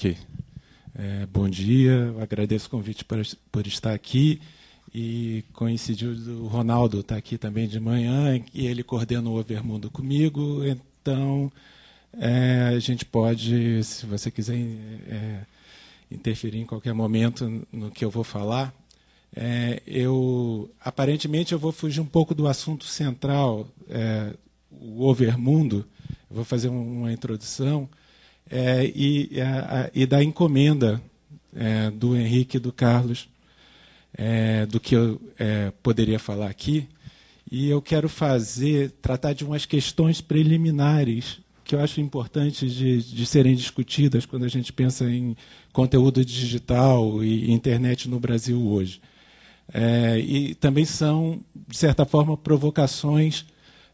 Ok. Bom dia, eu agradeço o convite por estar aqui. E coincidiu do Ronaldo estar aqui também de manhã, e ele coordena o Overmundo comigo. Então, a gente pode, se você quiser interferir em qualquer momento no que eu vou falar. Aparentemente, eu vou fugir um pouco do assunto central, o Overmundo. Eu vou fazer uma introdução. E da encomenda do Henrique e do Carlos, do que eu poderia falar aqui. E eu quero tratar de umas questões preliminares que eu acho importantes de serem discutidas quando a gente pensa em conteúdo digital e internet no Brasil hoje. E também são, de certa forma, provocações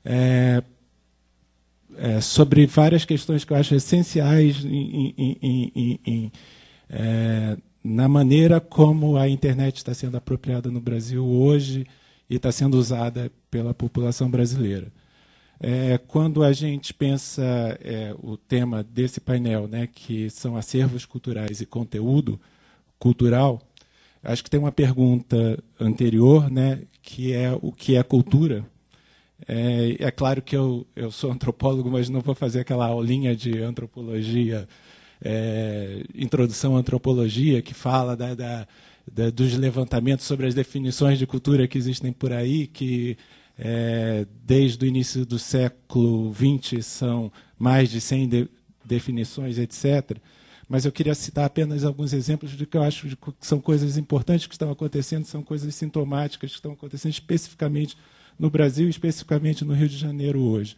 sobre várias questões que eu acho essenciais na maneira como a internet está sendo apropriada no Brasil hoje e está sendo usada pela população brasileira. Quando a gente pensa o tema desse painel, né, que são acervos culturais e conteúdo cultural, acho que tem uma pergunta anterior, né, que é o que é cultura. É claro que eu sou antropólogo, mas não vou fazer aquela aulinha de antropologia, introdução à antropologia, que fala dos levantamentos sobre as definições de cultura que existem por aí, que desde o início do século XX são mais de 100 definições, etc. Mas eu queria citar apenas alguns exemplos de que eu acho que são coisas importantes que estão acontecendo, são coisas sintomáticas que estão acontecendo especificamente no Brasil, especificamente no Rio de Janeiro hoje.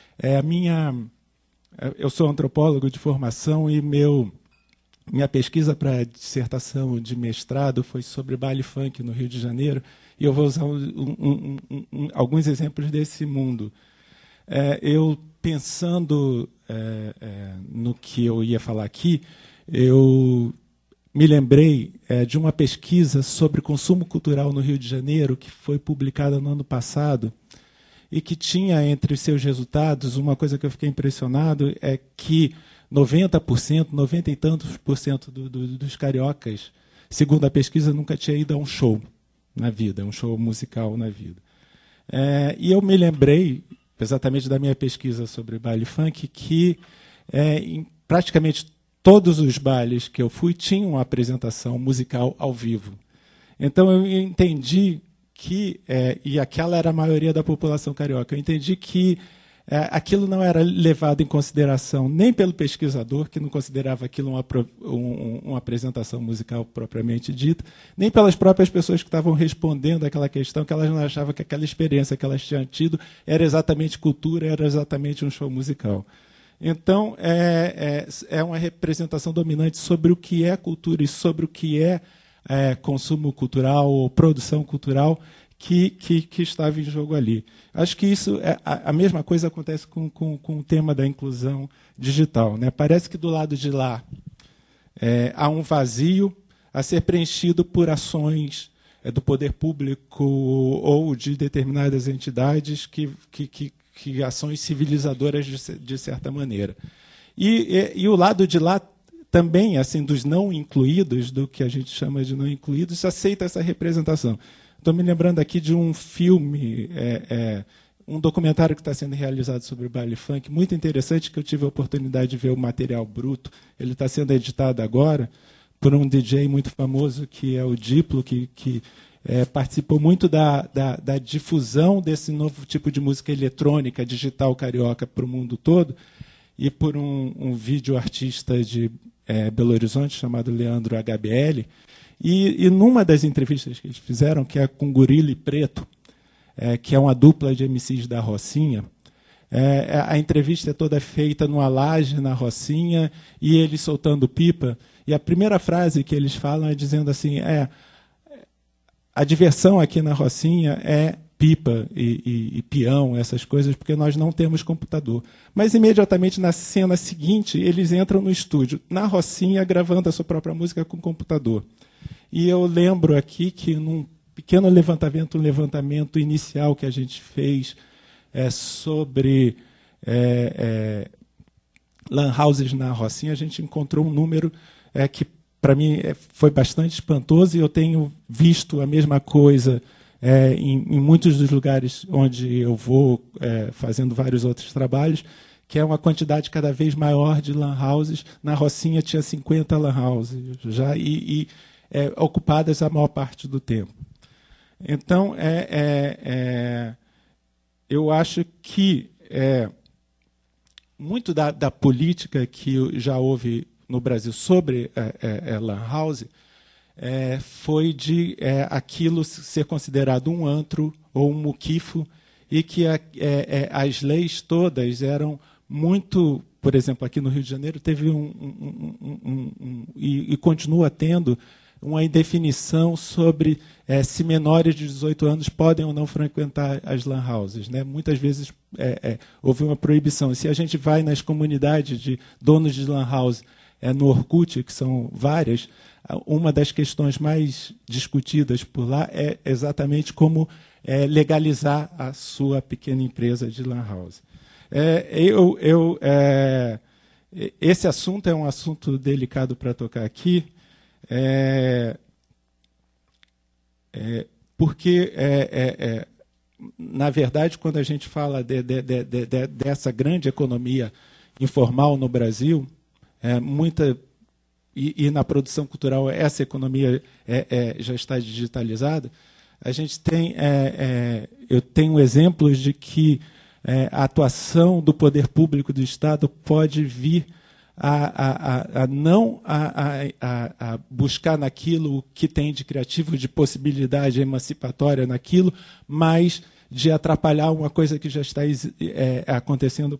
Eu sou antropólogo de formação e minha pesquisa para a dissertação de mestrado foi sobre baile funk no Rio de Janeiro, e eu vou usar alguns exemplos desse mundo. Eu, pensando no que eu ia falar aqui, eu me lembrei de uma pesquisa sobre consumo cultural no Rio de Janeiro, que foi publicada no ano passado, e que tinha entre os seus resultados, uma coisa que eu fiquei impressionado, é que 90%, 90 e tantos por cento dos cariocas, segundo a pesquisa, nunca tinha ido a um show na vida, um show musical na vida. E eu me lembrei, exatamente da minha pesquisa sobre baile funk, que em praticamente todos os bailes que eu fui tinham uma apresentação musical ao vivo. Então eu entendi que, e aquela era a maioria da população carioca, eu entendi que aquilo não era levado em consideração nem pelo pesquisador, que não considerava aquilo uma apresentação musical propriamente dita, nem pelas próprias pessoas que estavam respondendo àquela questão, que elas não achavam que aquela experiência que elas tinham tido era exatamente cultura, era exatamente um show musical. Então, é uma representação dominante sobre o que é cultura e sobre o que é consumo cultural ou produção cultural que estava em jogo ali. Acho que isso a mesma coisa acontece com o tema da inclusão digital, né? Parece que do lado de lá há um vazio a ser preenchido por ações do poder público ou de determinadas entidades que ações civilizadoras de certa maneira. E o lado de lá também, assim, dos não incluídos, do que a gente chama de não incluídos, aceita essa representação. Estou me lembrando aqui de um filme, um documentário que está sendo realizado sobre o baile funk, muito interessante, que eu tive a oportunidade de ver o material bruto. Ele está sendo editado agora por um DJ muito famoso, que é o Diplo, que participou muito da difusão desse novo tipo de música eletrônica, digital, carioca para o mundo todo, e por um vídeo-artista de Belo Horizonte, chamado Leandro HBL. E numa das entrevistas que eles fizeram, que é com Gorila e Preto, que é uma dupla de MCs da Rocinha, a entrevista é toda feita numa laje na Rocinha, e eles soltando pipa, e a primeira frase que eles falam é dizendo assim, a diversão aqui na Rocinha é pipa e peão, essas coisas, porque nós não temos computador. Mas, imediatamente, na cena seguinte, eles entram no estúdio, na Rocinha, gravando a sua própria música com computador. E eu lembro aqui que, num pequeno levantamento inicial que a gente fez sobre lan houses na Rocinha, a gente encontrou um número que para mim foi bastante espantoso, e eu tenho visto a mesma coisa em muitos dos lugares onde eu vou, fazendo vários outros trabalhos, que é uma quantidade cada vez maior de lan houses. Na Rocinha tinha 50 lan houses já, ocupadas a maior parte do tempo. Então, eu acho que muito da política que já houve no Brasil sobre lan house foi de aquilo ser considerado um antro ou um muquifo, e que as leis todas eram muito, por exemplo, aqui no Rio de Janeiro teve e continua tendo uma indefinição sobre se menores de 18 anos podem ou não frequentar as lan houses, né? Muitas vezes houve uma proibição. E se a gente vai nas comunidades de donos de lan house no Orkut, que são várias, uma das questões mais discutidas por lá é exatamente como legalizar a sua pequena empresa de lan house. Esse assunto é um assunto delicado para tocar aqui, porque, na verdade, quando a gente fala dessa grande economia informal no Brasil, e na produção cultural essa economia já está digitalizada, a gente tem, eu tenho exemplos de que a atuação do poder público do Estado pode vir a não buscar naquilo que tem de criativo, de possibilidade emancipatória naquilo, mas de atrapalhar uma coisa que já está acontecendo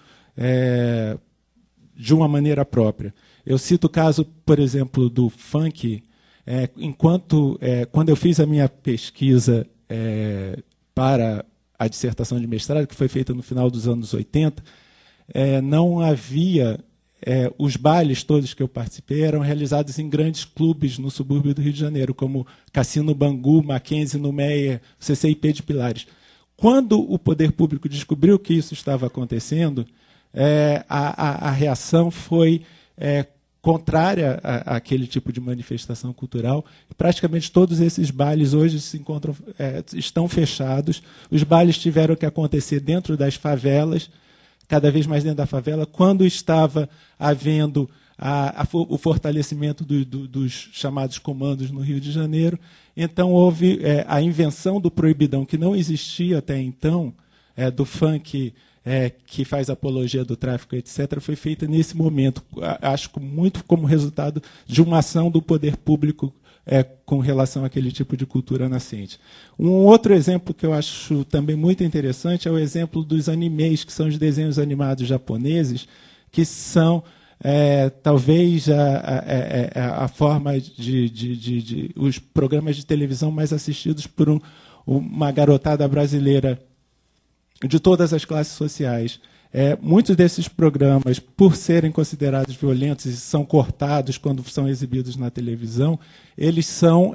de uma maneira própria. Eu cito o caso, por exemplo, do funk. Quando eu fiz a minha pesquisa para a dissertação de mestrado, que foi feita no final dos anos 80, não havia... os bailes todos que eu participei eram realizados em grandes clubes no subúrbio do Rio de Janeiro, como Cassino Bangu, Mackenzie no Meia, CCIP de Pilares. Quando o poder público descobriu que isso estava acontecendo, a reação foi contrária àquele tipo de manifestação cultural. Praticamente todos esses bailes hoje estão fechados. Os bailes tiveram que acontecer dentro das favelas, cada vez mais dentro da favela, quando estava havendo o fortalecimento dos chamados comandos no Rio de Janeiro. Então, houve a invenção do proibidão, que não existia até então, do funk que faz apologia do tráfico, etc., foi feita nesse momento, acho muito como resultado de uma ação do poder público com relação àquele tipo de cultura nascente. Um outro exemplo que eu acho também muito interessante é o exemplo dos animes, que são os desenhos animados japoneses, que são talvez a forma de os programas de televisão mais assistidos por uma garotada brasileira de todas as classes sociais. Muitos desses programas, por serem considerados violentos e são cortados quando são exibidos na televisão, eles são...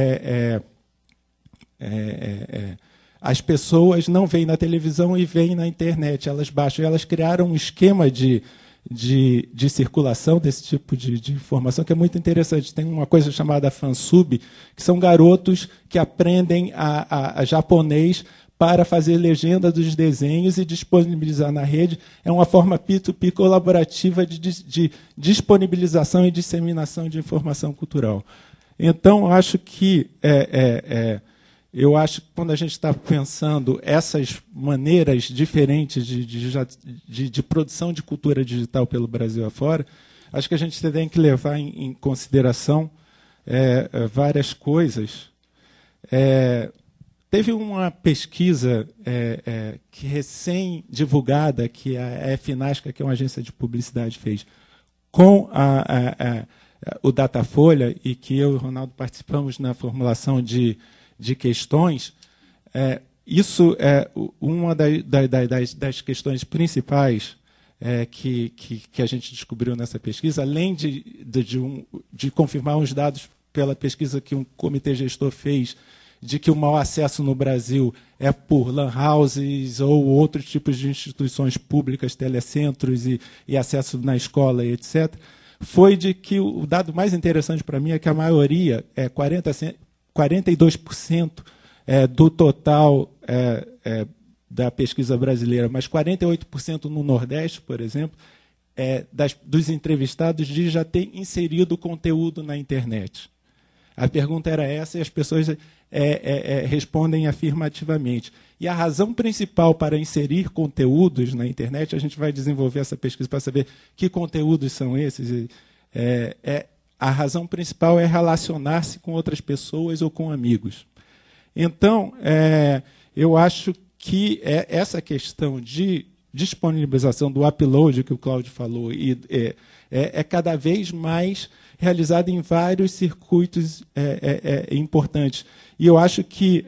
as pessoas não veem na televisão e veem na internet, elas baixam. Elas criaram um esquema de circulação desse tipo de informação que é muito interessante. Tem uma coisa chamada fansub, que são garotos que aprendem a japonês para fazer legenda dos desenhos e disponibilizar na rede. É uma forma P2P colaborativa de disponibilização e disseminação de informação cultural. Então, acho que quando a gente está pensando essas maneiras diferentes de produção de cultura digital pelo Brasil afora, acho que a gente tem que levar em consideração várias coisas. Teve uma pesquisa que recém-divulgada, que a FNASCA, que é uma agência de publicidade, fez com o Datafolha, e que eu e o Ronaldo participamos na formulação de questões. Isso é uma das questões principais que a gente descobriu nessa pesquisa, além de confirmar os dados pela pesquisa que um comitê gestor fez, de que o mau acesso no Brasil é por lan houses ou outros tipos de instituições públicas, telecentros e acesso na escola, etc., foi de que o dado mais interessante para mim é que a maioria, 42% do total da pesquisa brasileira, mas 48% no Nordeste, por exemplo, dos entrevistados diz já ter inserido conteúdo na internet. A pergunta era essa e as pessoas respondem afirmativamente. E a razão principal para inserir conteúdos na internet, a gente vai desenvolver essa pesquisa para saber que conteúdos são esses. A razão principal é relacionar-se com outras pessoas ou com amigos. Então, eu acho que essa questão de disponibilização do upload, que o Cláudio falou, é cada vez mais realizada em vários circuitos importantes. E eu acho que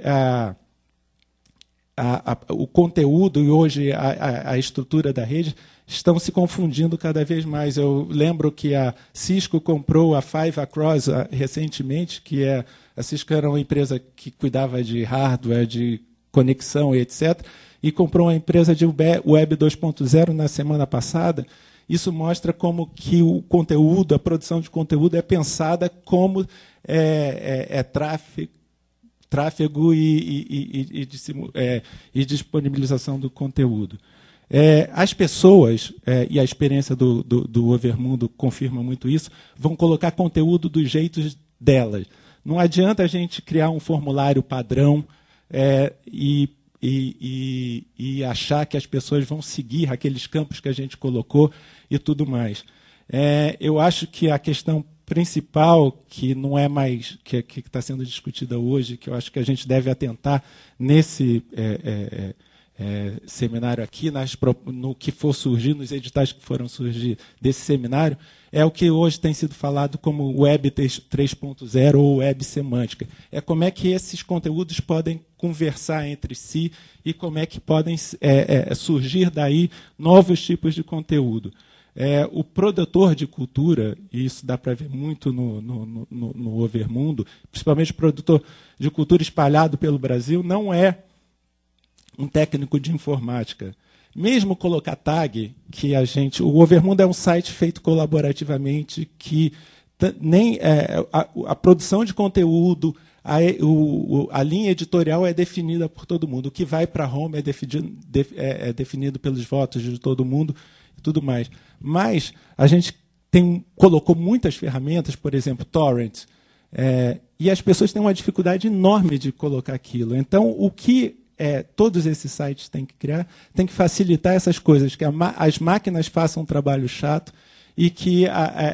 o conteúdo e hoje a estrutura da rede estão se confundindo cada vez mais. Eu lembro que a Cisco comprou a Five Across recentemente, que a Cisco era uma empresa que cuidava de hardware, de conexão, etc., e comprou uma empresa de Web 2.0 na semana passada. Isso mostra como que o conteúdo, a produção de conteúdo é pensada como tráfego e disponibilização do conteúdo. As pessoas, e a experiência do Overmundo confirma muito isso, vão colocar conteúdo dos jeitos delas. Não adianta a gente criar um formulário padrão e achar que as pessoas vão seguir aqueles campos que a gente colocou e tudo mais. Eu acho que a questão principal, que não é mais que está sendo discutida hoje, que eu acho que a gente deve atentar nesse seminário aqui, no que for surgir, nos editais que foram surgir desse seminário, é o que hoje tem sido falado como Web 3.0 ou Web semântica. É como é que esses conteúdos podem conversar entre si e como é que podem surgir daí novos tipos de conteúdo. O produtor de cultura, e isso dá para ver muito no Overmundo, principalmente o produtor de cultura espalhado pelo Brasil, não é um técnico de informática. Mesmo colocar tag, o Overmundo é um site feito colaborativamente, que nem a produção de conteúdo, a linha editorial é definida por todo mundo. O que vai para a home é definido pelos votos de todo mundo e tudo mais. Mas a gente colocou muitas ferramentas, por exemplo, torrent, e as pessoas têm uma dificuldade enorme de colocar aquilo. Então, o que todos esses sites têm que criar, tem que facilitar essas coisas, que as máquinas façam um trabalho chato e que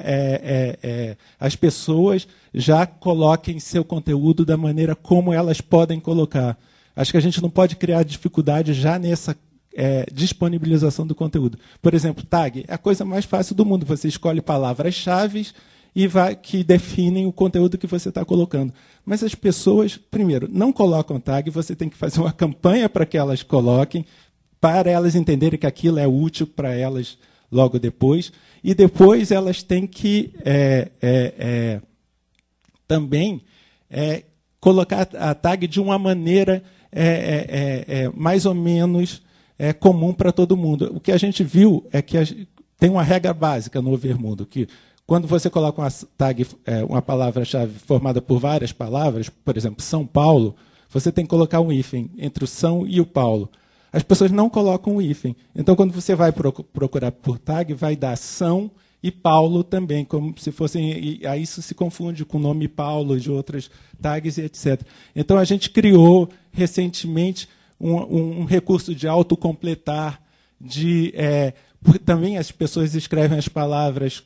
as pessoas já coloquem seu conteúdo da maneira como elas podem colocar. Acho que a gente não pode criar dificuldade já nessa disponibilização do conteúdo. Por exemplo, tag é a coisa mais fácil do mundo. Você escolhe palavras-chave que definem o conteúdo que você está colocando. Mas as pessoas, primeiro, não colocam tag, você tem que fazer uma campanha para que elas coloquem, para elas entenderem que aquilo é útil para elas logo depois, e depois elas têm que também colocar a tag de uma maneira mais ou menos comum para todo mundo. O que a gente viu é que tem uma regra básica no Overmundo, que quando você coloca uma tag, uma palavra-chave formada por várias palavras, por exemplo, São Paulo, você tem que colocar um hífen entre o São e o Paulo. As pessoas não colocam o hífen. Então, quando você vai procurar por tag, vai dar São e Paulo também, como se fossem. E aí isso se confunde com o nome Paulo de outras tags e etc. Então, a gente criou recentemente um recurso de autocompletar, também as pessoas escrevem as palavras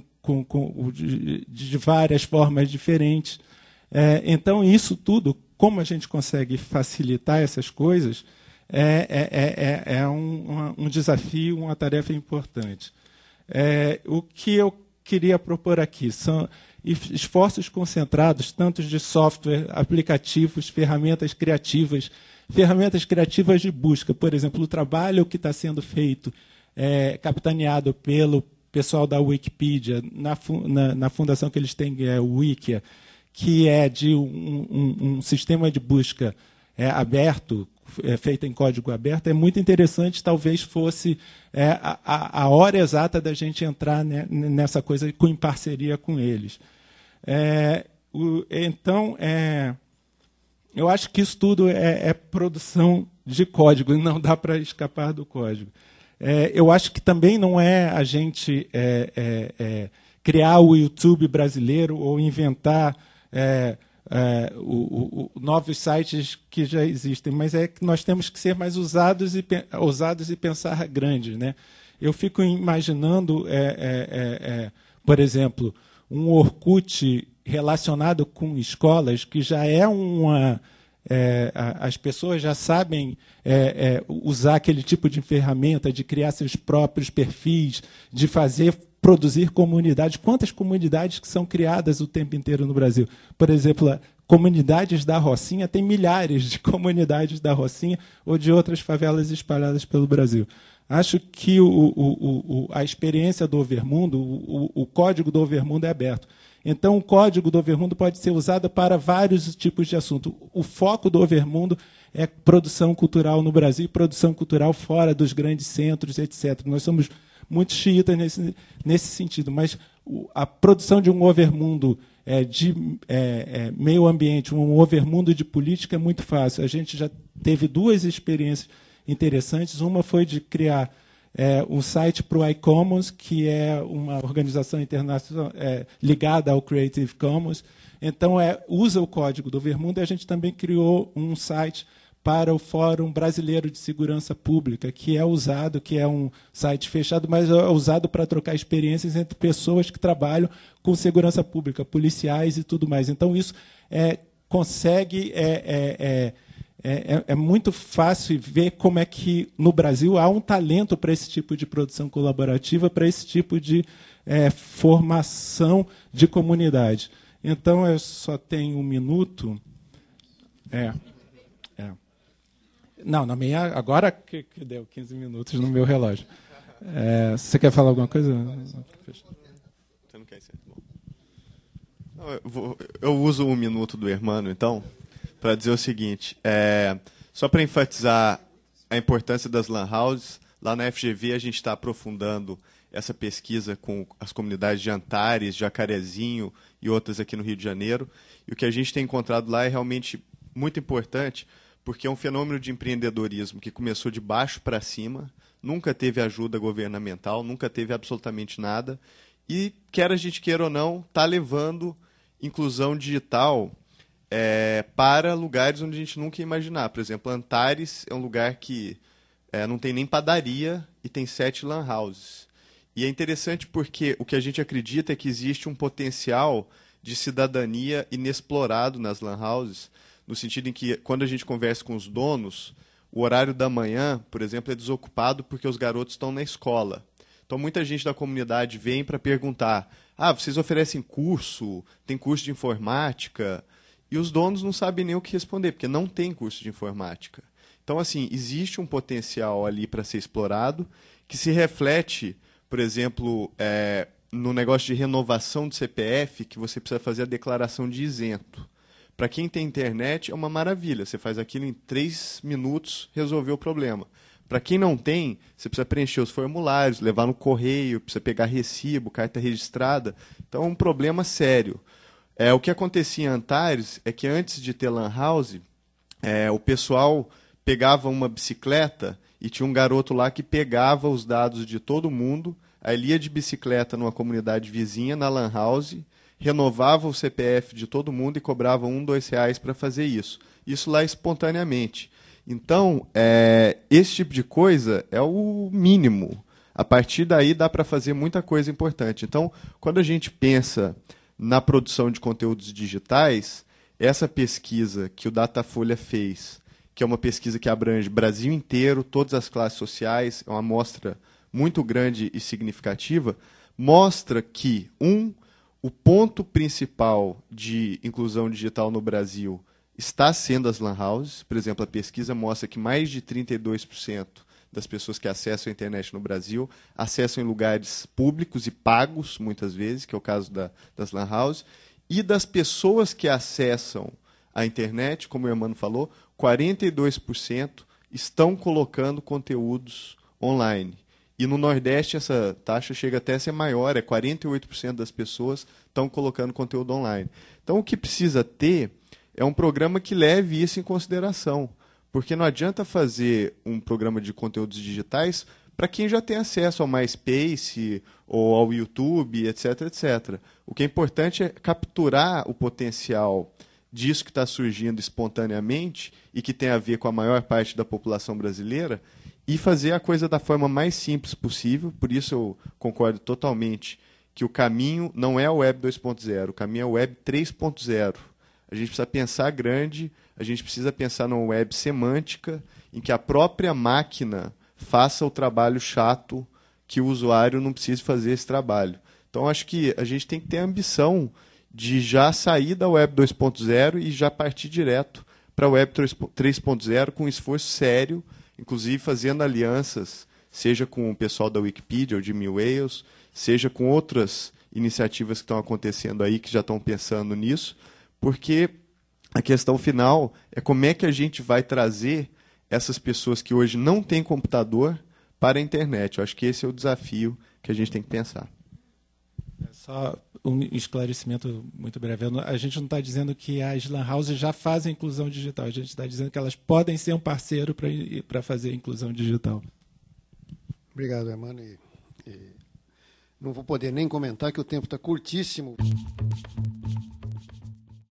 de várias formas diferentes. Então, isso tudo, como a gente consegue facilitar essas coisas, um desafio, uma tarefa importante. O que eu queria propor aqui são esforços concentrados, tanto de software, aplicativos, ferramentas criativas de busca. Por exemplo, o trabalho que está sendo feito, capitaneado pelo pessoal da Wikipedia, na fundação que eles têm, o Wikia, que é de um sistema de busca aberto, feita em código aberto, é muito interessante, talvez fosse a hora exata da gente entrar, né, nessa coisa em parceria com eles. Então, eu acho que isso tudo é produção de código, e não dá para escapar do código. Eu acho que também não é a gente criar o YouTube brasileiro ou inventar novos sites que já existem, mas é que nós temos que ser mais ousados e pensar grande, né? Eu fico imaginando, por exemplo, um Orkut relacionado com escolas, que já é as pessoas já sabem usar aquele tipo de ferramenta, de criar seus próprios perfis, de produzir comunidades. Quantas comunidades que são criadas o tempo inteiro no Brasil? Por exemplo, comunidades da Rocinha, tem milhares de comunidades da Rocinha ou de outras favelas espalhadas pelo Brasil. Acho que a experiência do Overmundo, o código do Overmundo é aberto. Então, o código do Overmundo pode ser usado para vários tipos de assunto. O foco do Overmundo é produção cultural no Brasil e produção cultural fora dos grandes centros, etc. Nós somos muito xiitas nesse sentido, mas a produção de um Overmundo de meio ambiente, um Overmundo de política é muito fácil. A gente já teve 2 experiências interessantes. Uma foi de criar um site para o iCommons, que é uma organização internacional ligada ao Creative Commons. Então, usa o código do Overmundo, e a gente também criou um site para o Fórum Brasileiro de Segurança Pública, que é um site fechado, mas é usado para trocar experiências entre pessoas que trabalham com segurança pública, policiais e tudo mais. Então, isso consegue... É muito fácil ver como é que, no Brasil, há um talento para esse tipo de produção colaborativa, para esse tipo de formação de comunidade. Então, eu só tenho 1 minuto. Não, na minha, agora que deu 15 minutos no meu relógio. Você quer falar alguma coisa? Você não quer ser? Bom. Eu uso 1 minuto do Hermano, então, para dizer o seguinte, só para enfatizar a importância das lan houses, lá na FGV a gente está aprofundando essa pesquisa com as comunidades de Antares, Jacarezinho e outras aqui no Rio de Janeiro, e o que a gente tem encontrado lá é realmente muito importante, porque é um fenômeno de empreendedorismo que começou de baixo para cima, nunca teve ajuda governamental, nunca teve absolutamente nada, e, quer a gente queira ou não, está levando inclusão digital para lugares onde a gente nunca ia imaginar. Por exemplo, Antares é um lugar que não tem nem padaria e tem 7 lan houses. E é interessante porque o que a gente acredita é que existe um potencial de cidadania inexplorado nas lan houses, no sentido em que, quando a gente conversa com os donos, o horário da manhã, por exemplo, é desocupado porque os garotos estão na escola. Então, muita gente da comunidade vem para perguntar: vocês oferecem curso? Tem curso de informática? E os donos não sabem nem o que responder, porque não tem curso de informática. Então, assim, existe um potencial ali para ser explorado, que se reflete, por exemplo, no negócio de renovação de CPF, que você precisa fazer a declaração de isento. Para quem tem internet, é uma maravilha. Você faz aquilo em 3 minutos, resolveu o problema. Para quem não tem, você precisa preencher os formulários, levar no correio, precisa pegar recibo, carta registrada. Então, é um problema sério. O que acontecia em Antares é que, antes de ter lan house, o pessoal pegava uma bicicleta e tinha um garoto lá que pegava os dados de todo mundo, aí ele ia de bicicleta numa comunidade vizinha, na lan house, renovava o CPF de todo mundo e cobrava R$1, R$2 para fazer isso. Isso lá espontaneamente. Então, esse tipo de coisa é o mínimo. A partir daí dá para fazer muita coisa importante. Então, quando a gente pensa na produção de conteúdos digitais, essa pesquisa que o Datafolha fez, que é uma pesquisa que abrange o Brasil inteiro, todas as classes sociais, é uma amostra muito grande e significativa, mostra que, o ponto principal de inclusão digital no Brasil está sendo as lan houses. Por exemplo, a pesquisa mostra que mais de 32% das pessoas que acessam a internet no Brasil acessam em lugares públicos e pagos, muitas vezes, que é o caso das lan houses. E das pessoas que acessam a internet, como o Hermano falou, 42% estão colocando conteúdos online. E no Nordeste essa taxa chega até a ser maior, 48% das pessoas estão colocando conteúdo online. Então o que precisa ter é um programa que leve isso em consideração, porque não adianta fazer um programa de conteúdos digitais para quem já tem acesso ao MySpace ou ao YouTube, etc, etc. O que é importante é capturar o potencial disso que está surgindo espontaneamente e que tem a ver com a maior parte da população brasileira e fazer a coisa da forma mais simples possível. Por isso eu concordo totalmente que o caminho não é a Web 2.0, o caminho é a Web 3.0. A gente precisa pensar grande, a gente precisa pensar numa web semântica em que a própria máquina faça o trabalho chato que o usuário não precise fazer esse trabalho. Então, acho que a gente tem que ter a ambição de já sair da Web 2.0 e já partir direto para a Web 3.0 com um esforço sério, inclusive fazendo alianças, seja com o pessoal da Wikipedia, o Jimmy Wales, seja com outras iniciativas que estão acontecendo aí, que já estão pensando nisso, porque a questão final é como é que a gente vai trazer essas pessoas que hoje não têm computador para a internet. Eu acho que esse é o desafio que a gente tem que pensar. Só um esclarecimento muito breve. A gente não está dizendo que as lan houses já fazem inclusão digital. A gente está dizendo que elas podem ser um parceiro para fazer a inclusão digital. Obrigado, Hermano. Não vou poder nem comentar, que o tempo está curtíssimo.